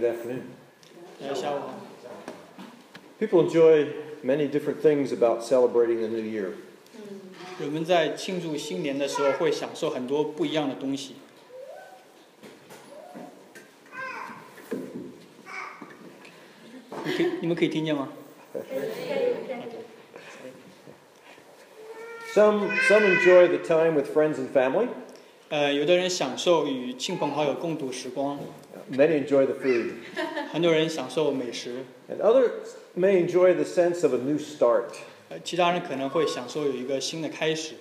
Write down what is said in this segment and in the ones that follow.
afternoon. 下午好。 People enjoy many different things about celebrating the new year. 人们在庆祝新年的时候会享受很多不一样的东西。你们可以听见吗？ Some enjoy the time with friends and family. 有的人享受与亲朋好友共度时光， Many enjoy the food. 很多人享受美食， And others may enjoy the sense of a new start. 其他人可能会享受有一个新的开始。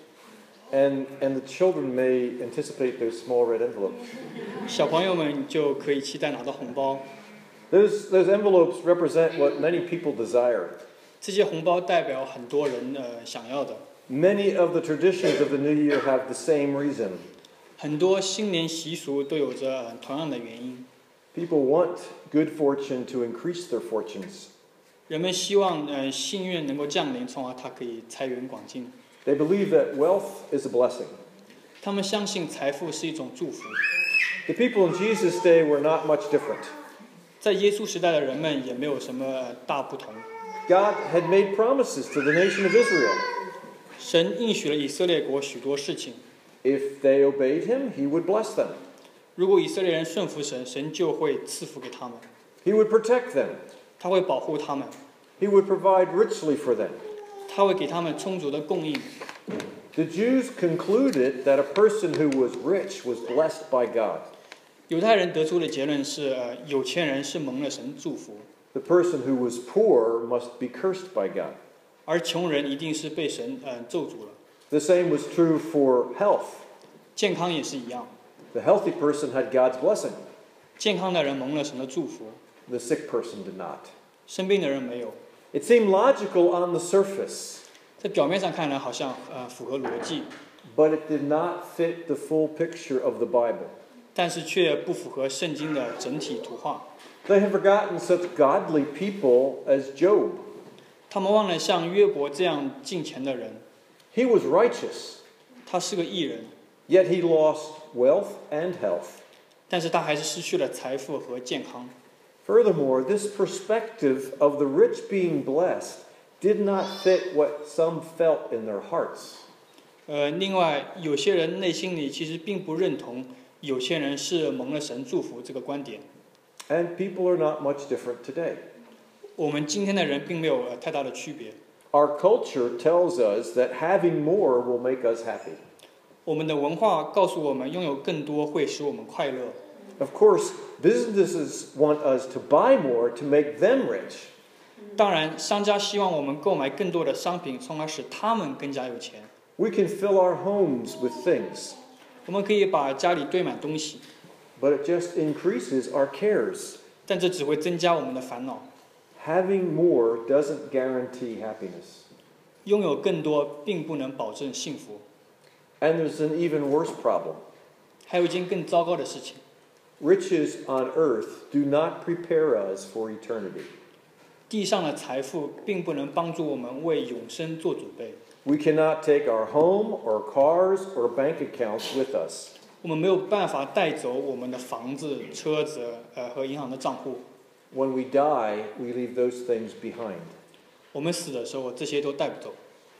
And the children may anticipate those small red envelopes. 小朋友们就可以期待拿到红包， Those envelopes represent what many people desire. 这些红包代表很多人想要的。 Many of the traditions of the new year have the same reason. 很多新年习俗都有着同样的原因。 People want good fortune to increase their fortunes. 人们希望幸运能够降临，从而它可以财源广进。 They believe that wealth is a blessing. 他们相信财富是一种祝福。 The people in Jesus' day were not much different. 在耶稣时代的人们也没有什么大不同。 God had made promises to the nation of Israel. 神应许了以色列国许多事情， If they obeyed him, he would bless them. 如果以色列人顺服神，神就会赐福给他们， He would protect them. 他会保护他们， He would provide richly for them. 他会给他们充足的供应。 The Jews concluded that a person who was rich was blessed by God. 犹太人得出的结论是，有钱人是蒙了神祝福， The person who was poor must be cursed by God. 而穷人一定是被神咒诅了。 The same was true for health. 健康也是一样， The healthy person had God's blessing. 健康的人蒙了神的祝福， The sick person did not. 生病的人没有。 It seemed logical on the surface, 在表面上看来好像符合逻辑， but it did not fit the full picture of the Bible. 但是却不符合圣经的整体图画。 They have forgotten such godly people as Job. 他们忘了像约伯这样敬虔的人， He was righteous, 他是个义人， yet he lost wealth and health. 但是他还是失去了财富和健康。 Furthermore, this perspective of the rich being blessed did not fit what some felt in their hearts. 另外，有些人内心里其实并不认同有些人是蒙了神祝福这个观点。 And people are not much different today. 我们今天的人并没有太大的区别。 Our culture tells us that having more will make us happy. 我们的文化告诉我们，拥有更多会使我们快乐。 Of course, businesses want us to buy more to make them rich. 当然，商家希望我们购买更多的商品，从而使他们更加有钱。 We can fill our homes with things, 我们可以把家里堆满东西， but it just increases our cares. 但这只会增加我们的烦恼。 Having more doesn't guarantee happiness. 拥有更多并不能保证幸福。 And there's an even worse problem. 还有一件更糟糕的事情， Riches on earth do not prepare us for eternity. 地上的财富并不能帮助我们为永生做准备。 We cannot take our home or cars or bank accounts with us. 我们没有办法带走我们的房子、车子和银行的账户。 When we die, we leave those things behind. 我们死的时候，这些都带不走。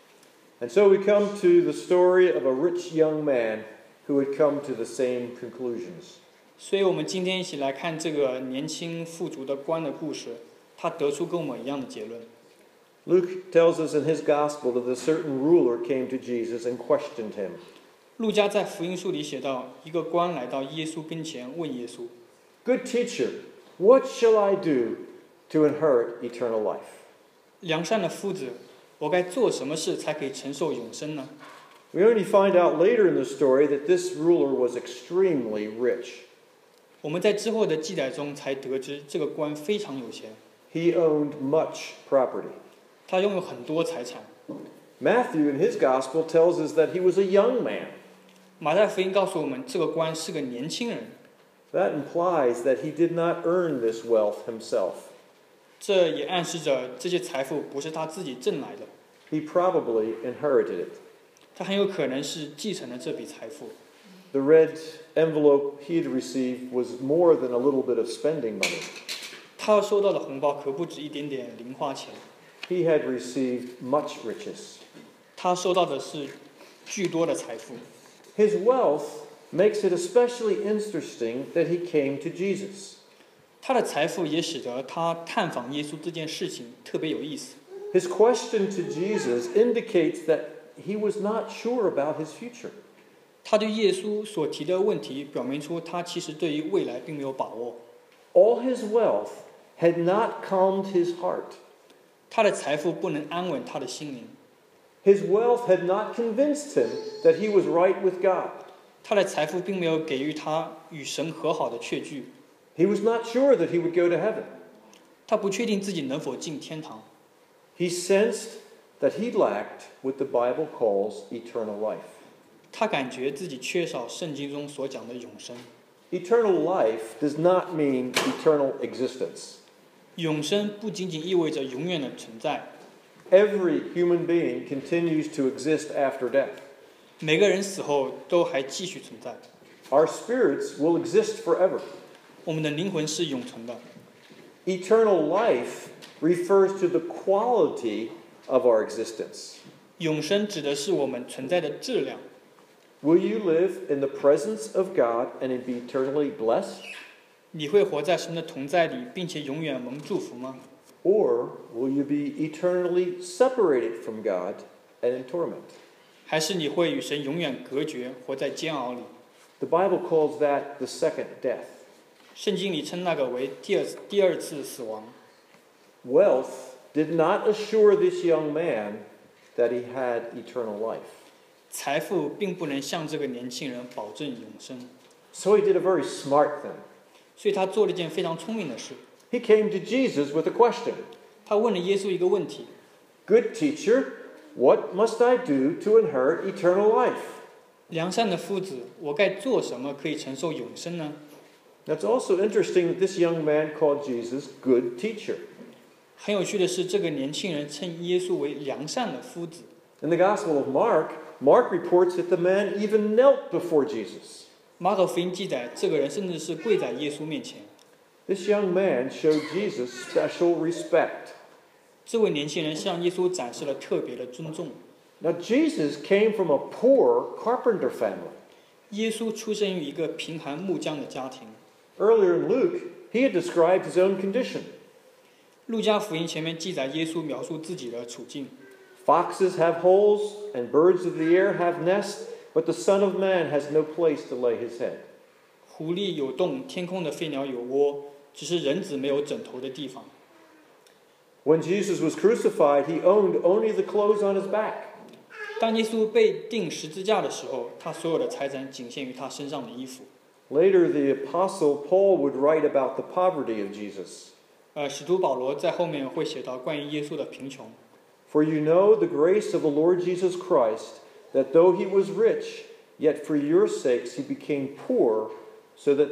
And so we come to the story of a rich young man who had come to the same conclusions. 所以我们今天一起来看这个年轻富足的官的故事，他得出跟我们一样的结论。 Luke tells us in his gospel that a certain ruler came to Jesus and questioned him. 路加在福音书里写到，一个官来到耶稣跟前，问耶稣 Good teacher, what shall I do to inherit eternal life? 良善的夫子，我该做什么事才可以承受永生呢？ We only find out later in the story that this ruler was extremely rich. 我们在之后的记载中才得知，这个官非常有钱， He owned much property. 他拥有很多财产。 Matthew in his gospel tells us that he was a young man. 马太福音告诉我们，这个官是个年轻人， That implies that he did not earn this wealth himself. 这也暗示着这些财富不是他自己挣来的， He probably inherited it. 他很有可能是继承了这笔财富。 The red envelope he had received was more than a little bit of spending money. 他收到的红包可不止一点点零花钱， He had received much riches. 他收到的是巨多的财富。 His wealth makes it especially interesting that he came to Jesus. 他的财富也使得他探访耶稣这件事情特别有意思。 His question to Jesus indicates that he was not sure about his future. 他对耶稣所提的问题表明出他其实对于未来并没有把握。 All his wealth had not calmed his heart. 他的财富不能安稳他的心灵， His wealth had not convinced him that he was right with God. 他的财富并没有给予他与神和好的确据， He was not sure that he would go to heaven. 他不确定自己能否进天堂。 He sensed that he lacked what the Bible calls eternal life. 他感觉自己缺少圣经中所讲的永生。 Eternal life does not mean eternal existence. 永生不仅仅意味着永远的存在， Every human being continues to exist after death. 每个人死后都还继续存在。 Our spirits will exist forever. 我们的灵魂是永存的。 Eternal life refers to the quality of our existence. 永生指的是我们存在的质量。 Will you live in the presence of God and be eternally blessed? 你会活在神的同在里，并且永远蒙祝福吗？ Or will you be eternally separated from God and in torment? 还是你会与神永远隔绝，活在煎熬里？ The Bible calls that the second death. 圣经里称那个为第二次死亡。 Wealth did not assure this young man that he had eternal life. 财富并不能向这个年轻人保证永生， So he did a very smart thing. 所以他做了一件非常聪明的事。 He came to Jesus with a question. 他问了耶稣一个问题： Good teacher, what must I do to inherit eternal life? 良善的夫子，我该做什么可以承受永生呢？ Now, it's also interesting that this young man called Jesus good teacher. 很有趣的是，这个年轻人称耶稣为良善的夫子。 In the Gospel of Mark, Mark reports that the man even knelt before Jesus. 马可福音记载，这个人甚至是跪在耶稣面前。 This young man showed Jesus special respect. 这位年轻人向耶稣展示了特别的尊重。 Now, Jesus came from a poor carpenter family. 耶稣出生于一个贫寒木匠的家庭。 Earlier in Luke, he had described his own condition. 路加福音前面记载耶稣描述自己的处境。 Foxes have holes and birds of the air have nests, but the Son of Man has no place to lay his head. 狐狸有洞，天空的飞鸟有窝，只是人子没有枕头的地方。 When Jesus was crucified, he owned only the clothes on his back. 当耶稣被钉十字架的时候，他所有的财产仅限于他身上的衣服。 Later, the Apostle Paul would write about the poverty of Jesus. 使徒保罗在后面会写到关于耶稣的贫穷。 For you know the grace of the Lord Jesus Christ, that though he was rich, yet for your sakes he became poor, so that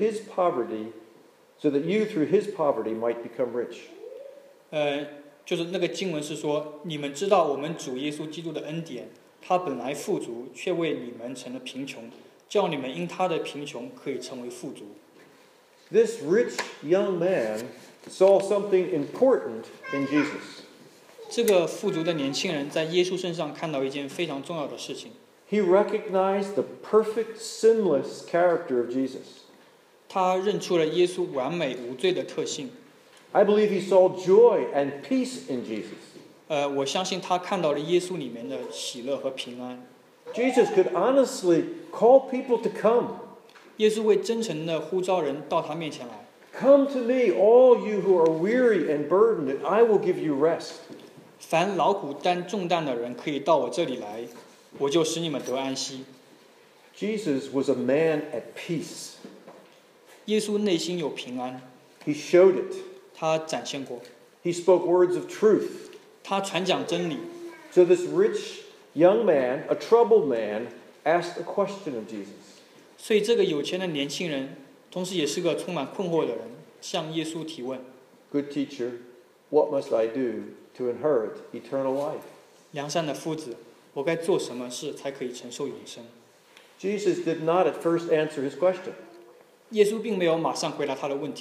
you through his poverty might become rich. 就是那个经文是说，你们知道我们主耶稣基督的恩典，他本来富足，却为你们成了贫穷，叫你们因他的贫穷可以成为富足。 This rich young man saw something important in Jesus. 这个富足的年轻人在耶稣身上看到一件非常重要的事情， He recognized the perfect, sinless character of Jesus. 他认出了耶稣完美无罪的特性。 I believe he saw joy and peace in Jesus. 我相信他看到了耶稣里面的喜乐和平安。 Jesus could honestly call people to come. 耶稣会真诚地呼召人到他面前来。 Come to me, all you who are weary and burdened, and I will give you rest. 凡劳苦担重担的人，可以到我这里来，我就使你们得安息。 Jesus was a man at peace. 耶稣内心有平安， He showed it. 他展现过， He spoke words of truth. 他传讲真理。 So this rich young man, a troubled man, asked a question of Jesus. 所以这个有钱的年轻人，同时也是个充满困惑的人，向耶稣提问： Good teacher, what must I do to inherit eternal life? 良善的夫子，我该做什么事才可以承受永生？ Jesus did not at first answer his question. 耶稣并没有马上回答他的问题。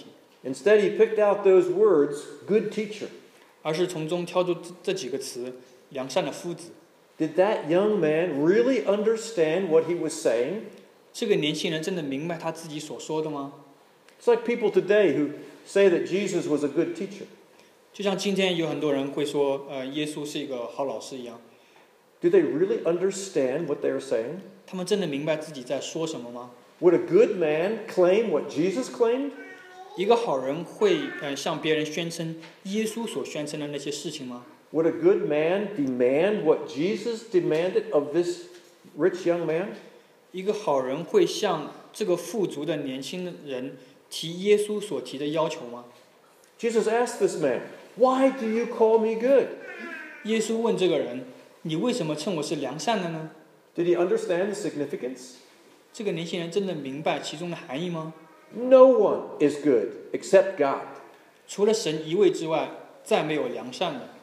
Instead, he picked out those words, good teacher. 而是从中挑出这几个词：良善的夫子。 Did that young man really understand what he was saying? 这个年轻人真的明白他自己所说的吗？ It's like people today who say that Jesus was a good teacher. 就像今天有很多人会说，耶稣是一个好老师一样。 Do they really understand what they are saying? 他们真的明白自己在说什么吗？ Would a good man claim what Jesus claimed? 一个好人会向别人宣称耶稣所宣称的那些事情吗？ Would a good man demand what Jesus demanded of this rich young man? 一个好人会向这个富足的年轻人提耶稣所提的要求吗？ Jesus asked this man, "Why do you call me good?" 耶稣问这个人：“你为什么称我是良善的呢？” Did he understand the significance? 这个年轻人真的明白其中的含义吗？ No one is good except God. 除了神一位之外，再没有良善的。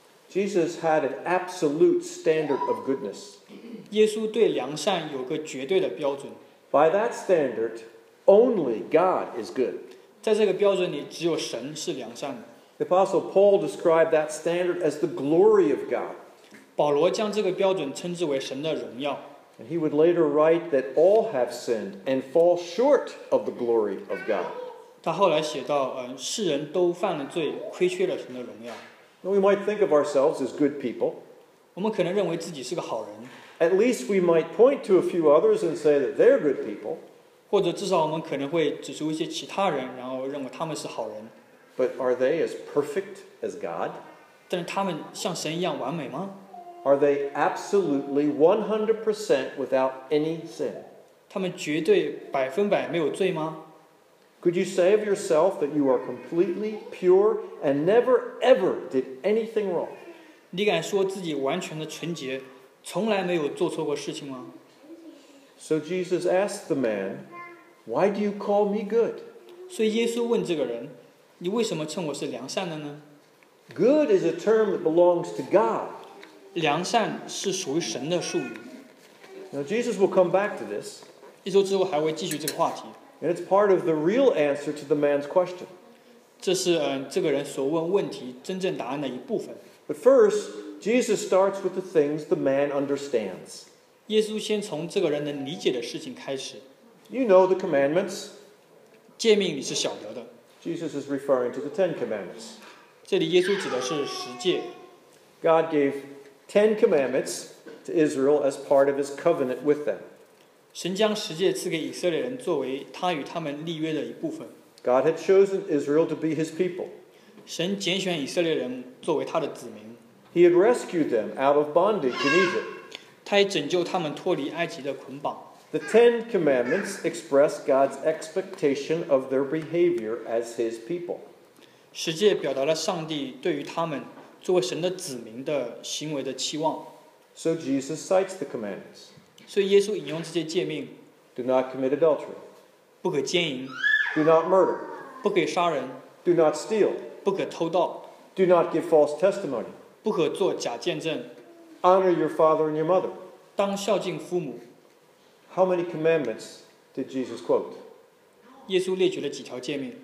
Jesus had an absolute standard of goodness. 耶稣对良善有个绝对的标准， By that standard, only God is good. 在这个标准里，只有神是良善的。 The Apostle Paul described that standard as the glory of God. 保罗将这个标准称之为神的荣耀。 And he would later write that all have sinned and fall short of the glory of God. 他后来写到，世人都犯了罪，亏缺了神的荣耀。 Now, we might think of ourselves as good people. 我们可能认为自己是个好人， At least we might point to a few others and say that they're good people. 或者至少我们可能会指出一些其他人，然后认为他们是好人。 But are they as perfect as God? 但是他们像神一样完美吗？ Are they absolutely 100% without any sin? 他们绝对100%没有罪吗？ Could you say of yourself that you are completely pure and never ever did anything wrong? 你敢说自己完全的纯洁，从来没有做错过事情吗？ So Jesus asked the man, "Why do you call me good?" 所以耶稣问这个人：“你为什么称我是良善的呢？” Good is a term that belongs to God. 良善是属于神的术语。 Now, Jesus will come back to this, 一周之后还会继续这个话题， and it's part of the real answer to the man's question. 这是这个人所问问题真正答案的一部分。 But first, Jesus starts with the things the man understands. 耶稣先从这个人能理解的事情开始。 You know the commandments. 诫命你是晓得的， Jesus is referring to the Ten Commandments. 这里耶稣指的是十诫。 God gave 10 commandments to Israel as part of his covenant with them. 神将十诫赐给以色列人，作为他与他们立约的一部分。 God had chosen Israel to be his people. 神拣选以色列人作为他的子民， He had rescued them out of bondage in Egypt. 他也拯救他们脱离埃及的捆绑。 The Ten Commandments express God's expectation of their behavior as his people. 十诫表达了上帝对于他们作为神的子民的行为的期望。 So Jesus cites the commandments. 所以耶稣引用这些诫命： Do not commit adultery. 不可奸淫， Do not murder. 不可杀人， Do not steal. 不可偷盗， Do not give false testimony. 不可作假见证， Honor your father and your mother. 当孝敬父母。 How many commandments did Jesus quote? 耶稣列举了几条诫命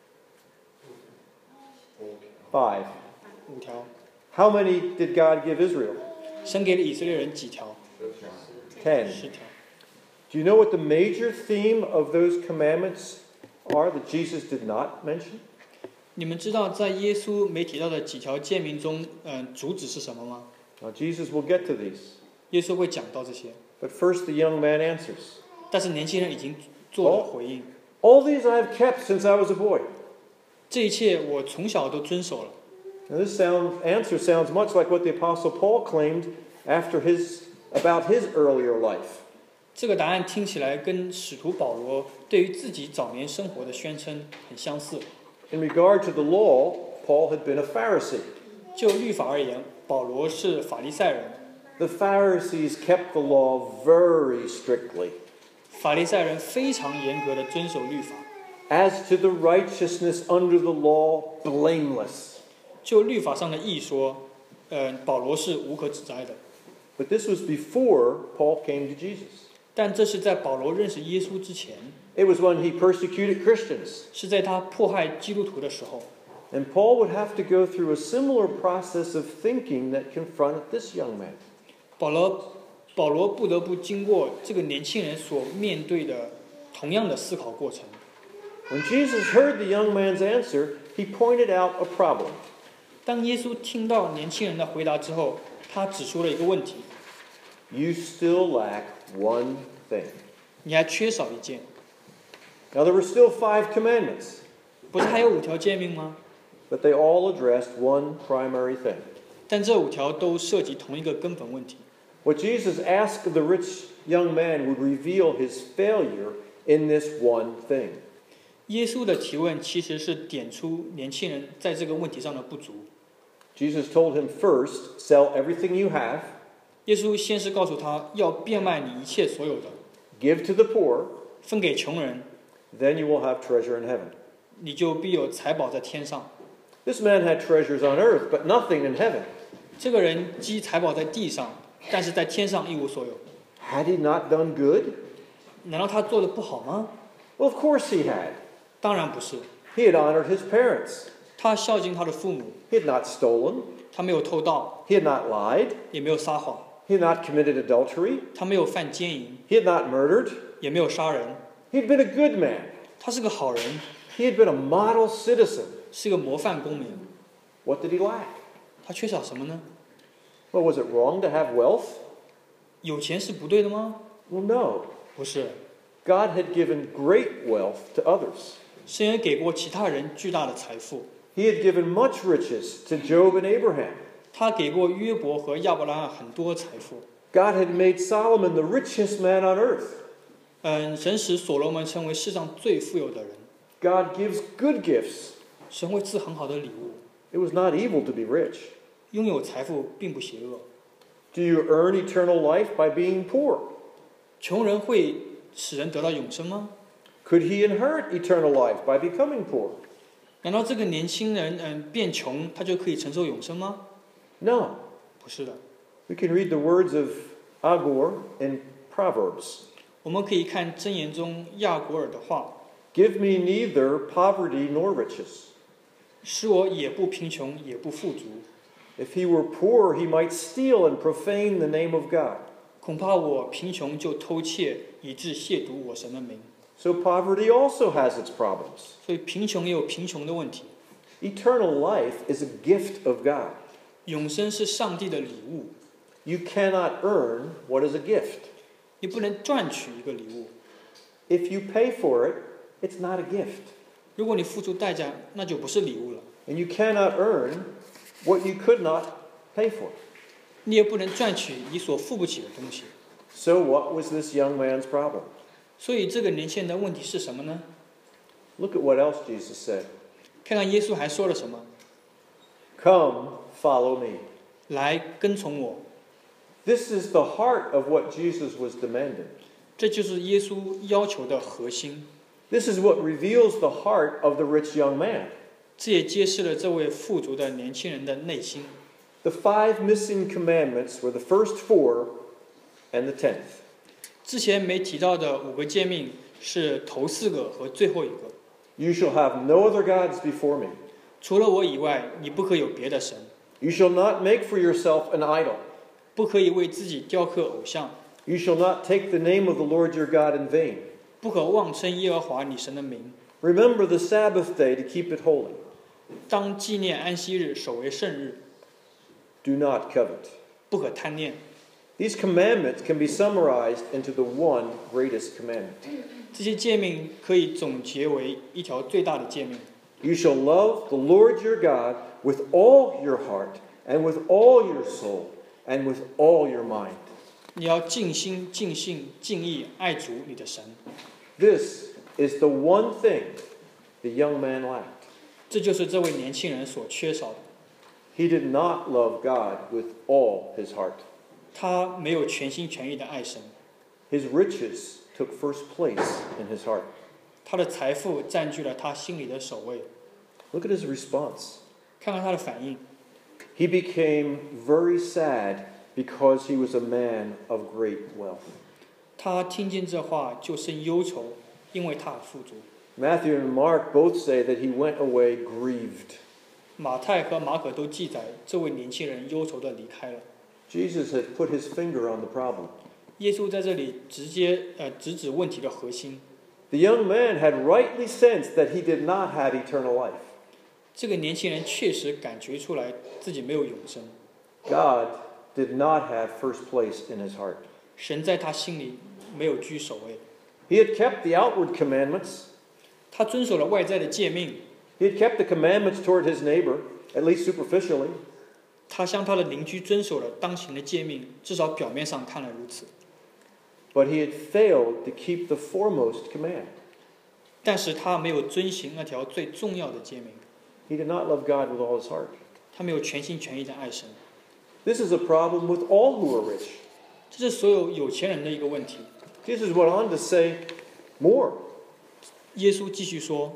5. ？5条。 How many did God give Israel? 神给了以色列人几条 10. ？10条。 Do you know what the major theme of those commandments are that Jesus did not mention? 你们知道在耶稣没提到的几条诫命中，主旨是什么吗？ Now, Jesus will get to these. 耶稣会讲到这些， But first, the young man answers. 但是年轻人已经做了回应。 All these I have kept since I was a boy. 这一切我从小都遵守了。 Now, this answer sounds much like what the Apostle Paul claimed about his earlier life. 这个答案听起来跟使徒保罗对于自己早年生活的宣称很相似。 In regard to the law, Paul had been a Pharisee. 就律法而言，保罗是法利赛人。 The Pharisees kept the law very strictly. 法利赛人非常严格的遵守律法。 As to the righteousness under the law, blameless. 就律法上的义说，保罗是无可指摘的。 But this was before Paul came to Jesus. 但这是在保罗认识耶稣之前。 It was when he persecuted Christians. 是在他迫害基督徒的时候。 And Paul would have to go through a similar process of thinking that confronted this young man. 保罗不得不经过这个年轻人所面对的同样的思考过程。 When Jesus heard the young man's answer, he pointed out a problem. 当耶稣听到年轻人的回答之后，他指出了一个问题： You still lack one thing. 你还缺少一件。 Now, there were still 5 commandments, 不是还有5条诫命吗？ but they all addressed one primary thing. 但这5条都涉及同一个根本问题。 What Jesus asked of the rich young man would reveal his failure in this one thing. 耶稣的提问其实是点出年轻人在这个问题上的不足。 Jesus told him first, sell everything you have, 耶稣先是告诉他要变卖你一切所有的， give to the poor, 分给穷人， then you will have treasure in heaven. 你就必有财宝在天上。 This man had treasures on earth, but nothing in heaven. 这个人积财宝在地上，但是在天上一无所有。 Had he not done good? 难道他做的不好吗？ Well, of course he had. 当然不是。 He had honored his parents. 他孝敬他的父母， He had not stolen. 他没有偷盗， He had not lied. 也没有撒谎， He had not committed adultery. 他没有犯奸淫， He had not murdered. 也没有杀人。 He had been a good man. 他是个好人， He had been a model citizen. 是个模范公民。 What did he lack? 他缺少什么呢？ Well, was it wrong to have wealth? 有钱是不对的吗？ Well, no. 不是， God had given great wealth to others. 神也给过其他人巨大的财富。 He had given much riches to Job and Abraham. 他给过约伯和亚伯拉罕很多财富。 God had made Solomon the richest man on earth. 神使所罗门成为世上最富有的人。 God gives good gifts. 神会赐很好的礼物。 It was not evil to be rich. 拥有财富并不邪恶。 Do you earn eternal life by being poor? 穷人会使人得到永生吗？ Could he inherit eternal life by becoming poor? 难道这个年轻人变穷，他就可以承受永生吗？ No. 不是的。 We can read the words of Agur in Proverbs. 我们可以看箴言中亚古尔的话： Give me neither poverty nor riches. 使我也不贫穷，也不富足。 If he were poor, he might steal and profane the name of God. 恐怕我贫穷就偷窃，以致亵渎我神的名。 So poverty also has its problems. 所以贫穷也有贫穷的问题。 Eternal life is a gift of God. 永生是上帝的礼物， You cannot earn what is a gift. 你不能赚取一个礼物。 If you pay for it, it's not a gift. 如果你付出代价，那就不是礼物了。 And you cannot earn what you could not pay for. 你也不能赚取你所付不起的东西。 So what was this young man's problem? 所以这个年轻人的问题是什么呢？ Look at what else Jesus said. 看看耶稣还说了什么。 Come, follow me. 来跟从我。 This is the heart of what Jesus was demanding. 这就是耶稣要求的核心。 This is what reveals the heart of the rich young man. 这也揭示了这位富足的年轻人的内心。 The 5 missing commandments were the first 4 and the 10th. 之前没提到的5个诫命是头4个和最后1个。 You shall have no other gods before me. 除了我以外，你不可有别的神， You shall not make for yourself an idol. 不可以为自己雕刻偶像， You shall not take the name of the Lord your God in vain. 不可妄称耶和华你神的名。 Remember the Sabbath day to keep it holy. 当纪念安息日，守为圣日， Do not covet. 不可贪恋。 These commandments can be summarized into the one greatest commandment. 这些诫命可以总结为一条最大的诫命。 You shall love the Lord your God with all your heart and with all your soul and with all your mind. 你要尽心、尽性、尽意爱主你的神。 This is the one thing the young man lacked. 这就是这位年轻人所缺少的。 He did not love God with all his heart. 他没有全心全意的爱神， His riches took first place in his heart. 他的财富占据了他心里的首位。 Look at his response. 看看他的反应， He became very sad because he was a man of great wealth. 他听见这话就生忧愁， 因为他富足。 Matthew and Mark both say that he went away grieved. 马太和马可都记载，这位年轻人忧愁地离开了。 Jesus had put his finger on the problem. 耶稣在这里直指问题的核心。 The young man had rightly sensed that he did not have eternal life. 这个年轻人确实感觉出来自己没有永生， God did not have first place in his heart. 神在他心里没有居首位。 He had kept the outward commandments. 他遵守了外在的诫命， He had kept the commandments toward his neighbor, at least superficially. 他向他的邻居遵守了当行的诫命，至少表面上看来如此。 But he had failed to keep the foremost command. 但是他没有遵行那条最重要的诫命， He did not love God with all his heart. 他没有全心全意的爱神。 This is a problem with all who are rich. 这是所有有钱人的一个问题。 Jesus went on to say more. 耶稣继续说，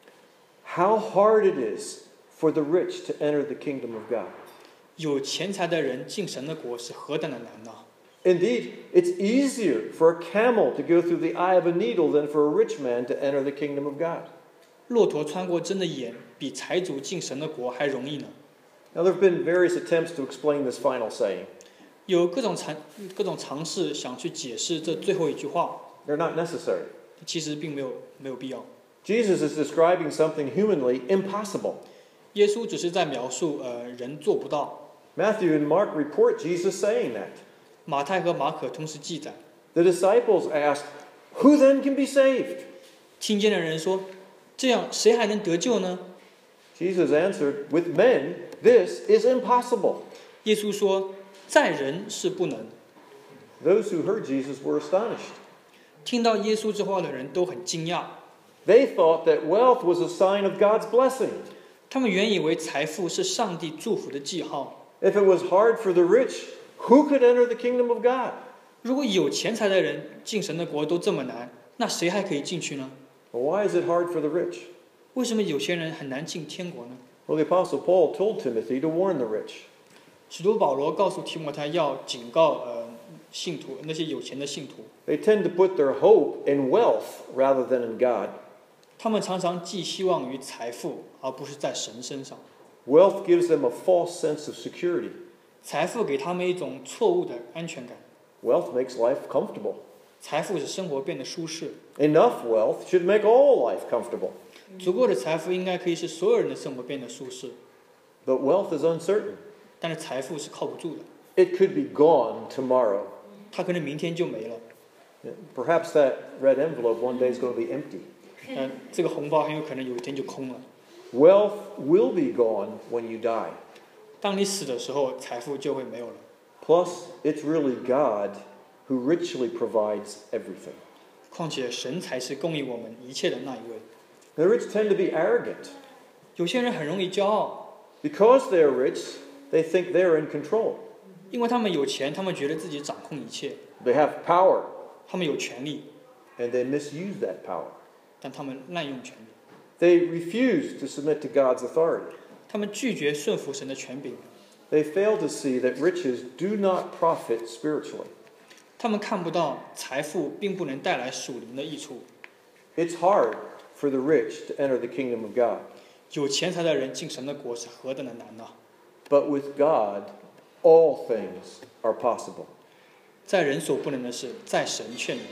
How hard it is for the rich to enter the kingdom of God. 有钱财的人进神的国是何等的难呐！ Indeed, it's easier for a camel to go through the eye of a needle than for a rich man to enter the kingdom of God. 骆驼穿过针的眼，比财主进神的国还容易呢。 Now, there have been various attempts to explain this final saying. 有各种尝试想去解释这最后一句话， They're not necessary. 其实并没有必要。 Jesus is describing something humanly impossible. 耶稣只是在描述人做不到。 Matthew and Mark report Jesus saying that. 马太和马可同时记载， The disciples asked, Who then can be saved? 听见的人说：“这样谁还能得救呢 Jesus answered, With men, this is impossible. 耶稣说：“在人是不能。 Those who heard Jesus were astonished. ” 听到耶稣这话的人都很惊讶， They thought that wealth was a sign of God's blessing. 他们原以为财富是上帝祝福的记号。 If it was hard for the rich, who could enter the kingdom of God? 如果有钱财的人进神的国都这么难，那谁还可以进去呢？ Well, why is it hard for the rich? 为什么有钱人很难进天国呢？ Well, the Apostle Paul told Timothy to warn the rich. 使徒保罗告诉提摩太要警告信徒，那些有钱的信徒， They tend to put their hope in wealth rather than in God. 他们常常寄希望于财富，而不是在神身上。 Wealth gives them a false sense of security. 财富给他们一种错误的安全感， Wealth makes life comfortable. 财富使生活变得舒适。 Enough wealth should make all life comfortable. 足够的财富应该可以使所有人的生活变得舒适， But wealth is uncertain. 但是财富是靠不住的， It could be gone tomorrow. 它可能明天就没了。 Perhaps that red envelope one day is going to be empty. 这个红包很有可能有一天就空了。 Wealth will be gone when you die. 当你死的时候，财富就会没有了。 Plus, it's really God who richly provides everything. 况且神才是供应我们一切的那一位。 The rich tend to be arrogant. 有些人很容易骄傲， Because they are rich, they think they're in control. 因为他们有钱，他们觉得自己掌控一切， They have power, 他们有权利， and they misuse that power. 但他们滥用权利， They refuse to submit to God's authority. 他们拒绝顺服神的权柄， They fail to see that riches do not profit spiritually. 他们看不到财富并不能带来属灵的益处。 It's hard for the rich to enter the kingdom of God. 有钱财的人进神的国是何等的难呐！ But with God, all things are possible. 在人所不能的事，在神却能。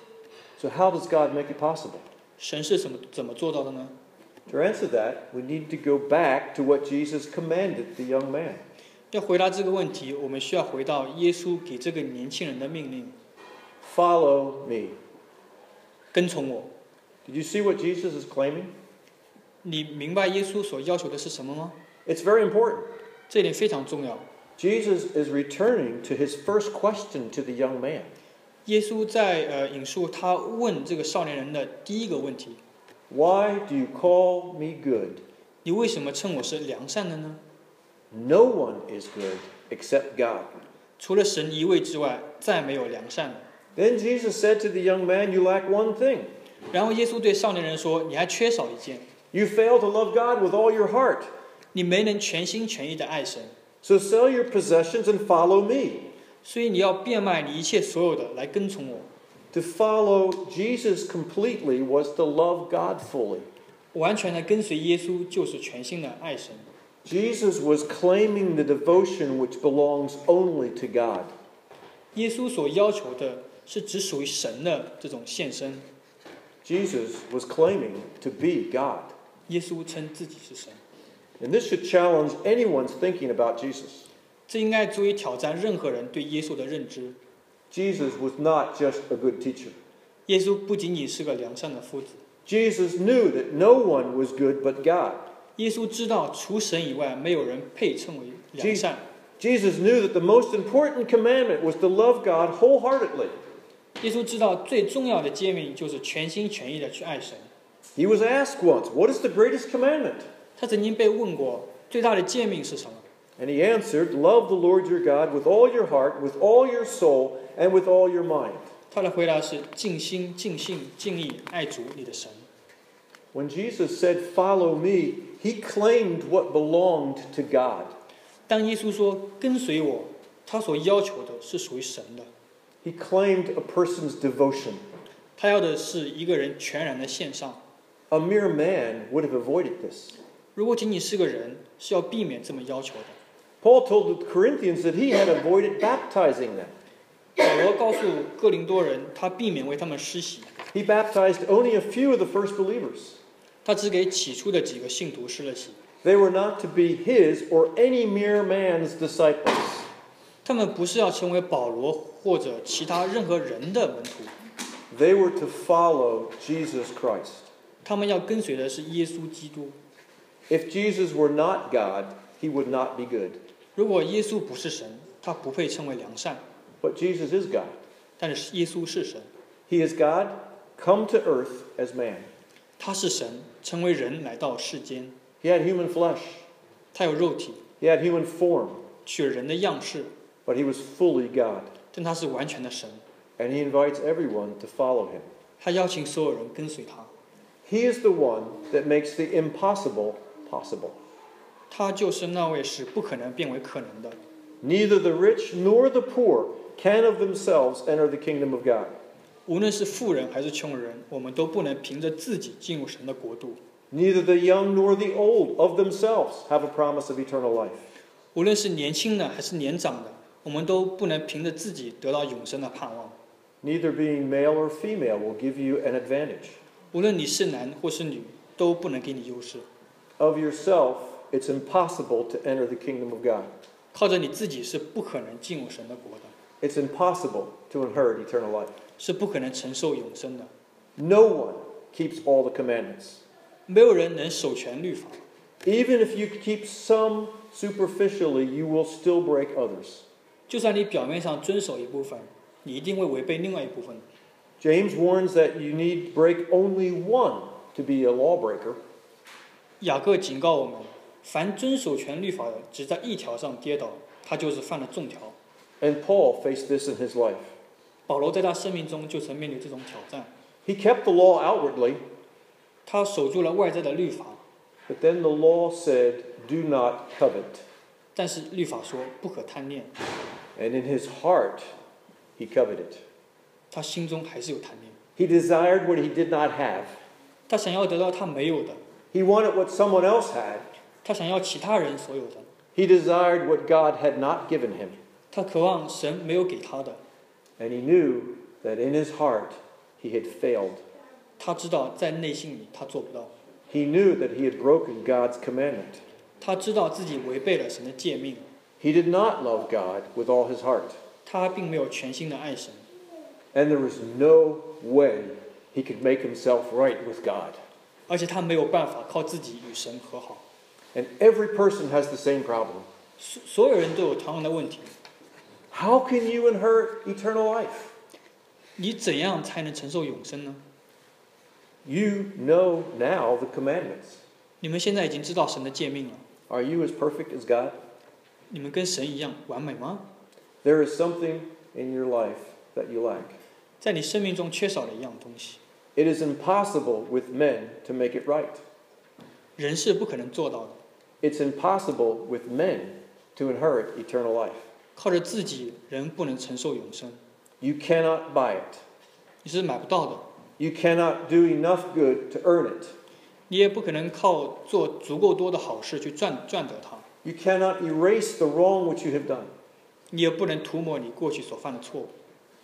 So how does God make it possible? 神是怎么做到的呢？ To answer that, we need to go back to what Jesus commanded the young man. 要回答这个问题，我们需要回到耶稣给这个年轻人的命令： Follow me. 跟从我。 Did you see what Jesus is claiming? 你明白耶稣所要求的是什么吗？ It's very important. 这一点非常重要。 Jesus is returning to his first question to the young man. 耶稣在引述他问这个少年人的第一个问题： Why do you call me good? 你为什么称我是良善的呢？ No one is good except God. 除了神一位之外，再没有良善的。 Then Jesus said to the young man, You lack one thing. 然后耶稣对少年人说：“你还缺少一件， You fail to love God with all your heart. 你没能全心全意的爱神， So sell your possessions and follow me. 所以你要变卖你一切所有的来跟从我。 To follow Jesus completely was to love God fully. 完全的跟随耶稣就是全心的爱神。 Jesus was claiming the devotion which belongs only to God. 耶稣所要求的是只属于神的这种献身。 Jesus was claiming to be God. 耶稣称自己是神。 And this should challenge anyone's thinking about Jesus. 这应该足以挑战任何人对耶稣的认知。 Jesus was not just a good teacher. 耶稣不仅仅是个良善的夫子。 Jesus knew that no one was good but God. 耶稣知道除神以外没有人配称为良善。 Jesus knew that the most important commandment was to love God wholeheartedly. 耶稣知道最重要的诫命就是全心全意的去爱神。 He was asked once, "What is the greatest commandment?" 他曾经被问过最大的诫命是什么？ And he answered, "Love the Lord your God with all your heart, with all your soul, and with all your mind." 他的回答是尽心、尽性、尽意爱主你的神。 When Jesus said, "Follow me," he claimed what belonged to God. 当耶稣说跟随我，他所要求的是属于神的。 He claimed a person's devotion. 他要的是一个人全然的献上。 A mere man would have avoided this. 如果仅仅是个人，是要避免这么要求的。 Paul told the Corinthians that he had avoided baptizing them. 保罗告诉哥林多人，他避免为他们施洗。 He baptized only a few of the first believers. 他只给起初的几个信徒施了洗。 They were not to be his or any mere man's disciples. 他们不是要成为保罗或者其他任何人的门徒， They were to follow Jesus Christ. 他们要跟随的是耶稣基督。 If Jesus were not God, he would not be good. 如果耶稣不是神，他不配称为良善。 But Jesus is God. 但是耶稣是神， He is God, come to earth as man. 他是神，成为人来到世间。 He had human flesh. 他有肉体， He had human form. 取了人的样式， But he was fully God. 但他是完全的神。 And he invites everyone to follow him. 他邀请所有人跟随他。 He is the one that makes the impossible possible. 他就是那位使不可能变为可能的。 Neither the rich nor the poor can of themselves enter the kingdom of God. 无论是富人还是穷人，我们都不能凭着自己进入神的国度。 Neither the young nor the old of themselves have a promise of eternal life. 无论是年轻的还是年长的，我们都不能凭着自己得到永生的盼望。 Neither being male or female will give you an advantage. 无论你是男或是女，都不能给你优势。 Of yourself, it's impossible to enter the kingdom of God. 靠着你自己是不可能进入神的国的， It's impossible to inherit eternal life. 是不可能承受永生的。 No one keeps all the commandments. 没有人能守全律法， Even if you keep some superficially, you will still break others. 就算你表面上遵守一部分，你一定会违背另外一部分。 James warns that you need break only one to be a lawbreaker. 雅各警告我们，凡遵守全律法的，只在一条上跌倒，他就是犯了众条。 And Paul faced this in his life. 保罗在他生命中就曾面对这种挑战， He kept the law outwardly, 他守住了外在的律法， but then the law said, "Do not covet." 但是律法说不可贪恋， And in his heart, he coveted. 他心中还是有贪恋， He desired what he did not have. 他想要得到他没有的， He wanted what someone else had. 他想要其他人所有的， He desired what God had not given him. 他渴望神没有给他的， And he knew that in his heart, he had failed. 他知道在内心里他做不到， He knew that he had broken God's commandment. 他知道自己违背了神的诫命， He did not love God with all his heart. 他并没有全心的爱神， And there was no way he could make himself right with God. 而且他没有办法靠自己与神和好。 And every person has the same problem. 所有人都有同样的问题， How can you inherit eternal life? 你怎样才能承受永生呢？ You know now the commandments. 你们现在已经知道神的诫命了， Are you as perfect as God? 你们跟神一样完美吗？ There is something in your life that you lack. 在你生命中缺少了一样东西， It is impossible with men to make it right. 人是不可能做到的。 It's impossible with men to inherit eternal life. 靠着自己，人不能承受永生。 You cannot buy it. 你是买不到的， You cannot do enough good to earn it. 你也不可能靠做足够多的好事去赚得它， You cannot erase the wrong which you have done. 你也不能涂抹你过去所犯的错误。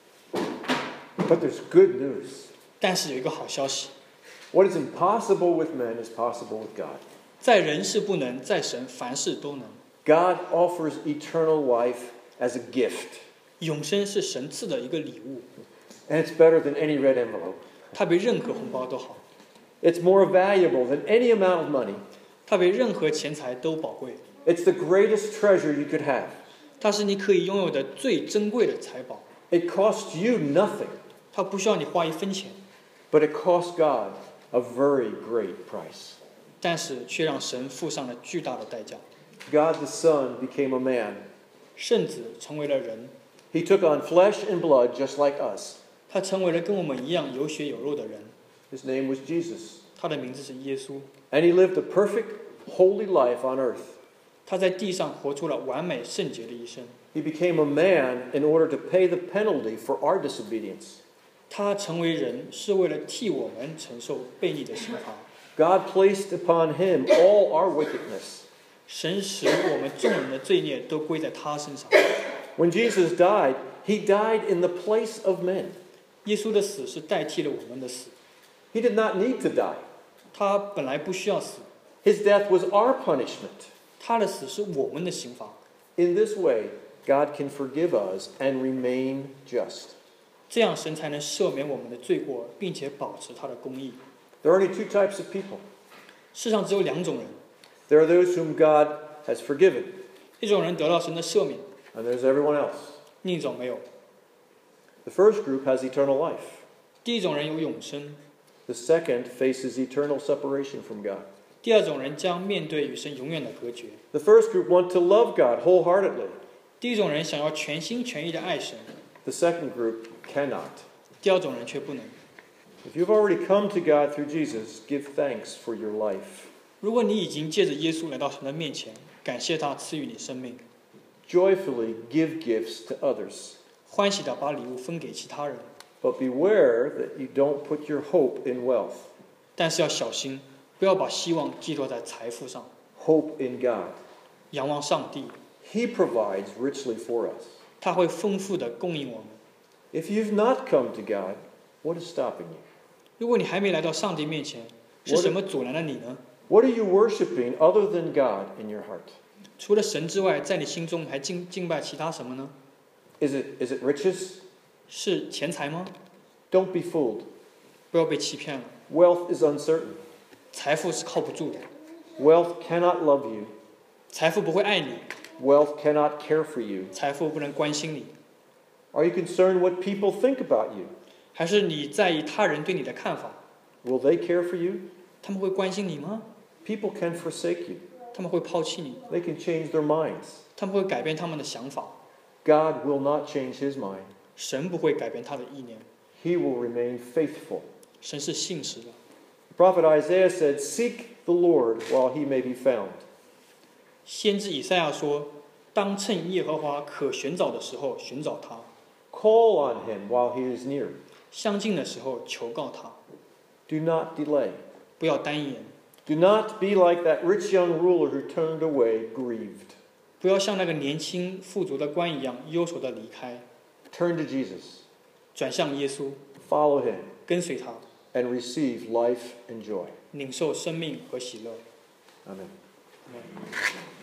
But there's good news. 但是有一个好消息， What is impossible with men is possible with God. 在人是不能，在神凡事都能。 God offers eternal life as a gift. 永生是神赐的一个礼物， And it's better than any red envelope. 它比任何红包都好， It's more valuable than any amount of money. 它比任何钱财都宝贵， It's the greatest treasure you could have. 它是你可以拥有的最珍贵的财宝， It costs you nothing, 它不需要你花一分钱， but it costs God a very great price. 但是却让神付上了巨大的代价。 God the Son became a man. 圣子成为了人， He took on flesh and blood just like us. 他成为了跟我们一样有血有肉的人， His name was Jesus. 他的名字是耶稣。 And he lived a perfect, holy life on earth. 他在地上活出了完美圣洁的一生。 He became a man in order to pay the penalty for our disobedience. 他成为人是为了替我们承受悖逆的刑罚。 God placed upon him all our wickedness. 神使我们众人的罪孽都归在他身上。 When Jesus died, he died in the place of men. 耶稣的死是代替了我们的死， He did not need to die. 他本来不需要死， His death was our punishment. 他的死是我们的刑罚。 In this way, God can forgive us and remain just. 这样神才能赦免我们的罪过，并且保持他的公义。 There are only two types of people. 世上只有两种人， There are those whom God has forgiven, 一种人得到神的赦免， and there's everyone else. 另一种没有。 The first group has eternal life. 第一种人有永生， The second faces eternal separation from God. 第二种人将面对与神永远的隔绝。 The first group want to love God wholeheartedly. 第一种人想要全心全意的爱神， The second group cannot. 第二种人却不能。 If you've already come to God through Jesus, give thanks for your life. 如果你已经借着耶稣来到神的面前，感谢他赐予你生命， Joyfully give gifts to others. 欢喜地把礼物分给其他人， But beware that you don't put your hope in wealth. 但是要小心，不要把希望寄托在财富上， Hope in God. 仰望上帝， He provides richly for us. 他会丰富地供应我们。 If you've not come to God, what is stopping you? 如果你还没来到上帝面前，是什么阻拦了你呢？ What are you worshiping other than God in your heart? 除了神之外，在你心中还敬拜其他什么呢？ Is it riches? 是钱财吗？ Don't be fooled. 不要被欺骗了， Wealth is uncertain. 财富是靠不住的， Wealth cannot love you. 财富不会爱你， Wealth cannot care for you. 财富不能关心你。 Are you concerned what people think about you? 还是你在意他人对你的看法？ Will they care for you? 他们会关心你吗？ People can forsake you. 他们会抛弃你？ They can change their minds. 他们会改变他们的想法？ God will not change his mind. 神不会改变他的意念， He will remain faithful. 神是信实的。 The prophet Isaiah said, Seek the Lord while he may be found. 先知以赛亚说：“当趁耶和华可寻找的时候寻找他， Call on him while he is near. 相近的时候求告他， Do not delay. 不要单言， Do not be like that rich young ruler who turned away grieved. 不要像那个年轻富足的官一样忧愁地离开， Turn to Jesus. 转向耶稣， Follow him 跟随他， and receive life and joy. 领受生命和喜乐。” Amen. Amen.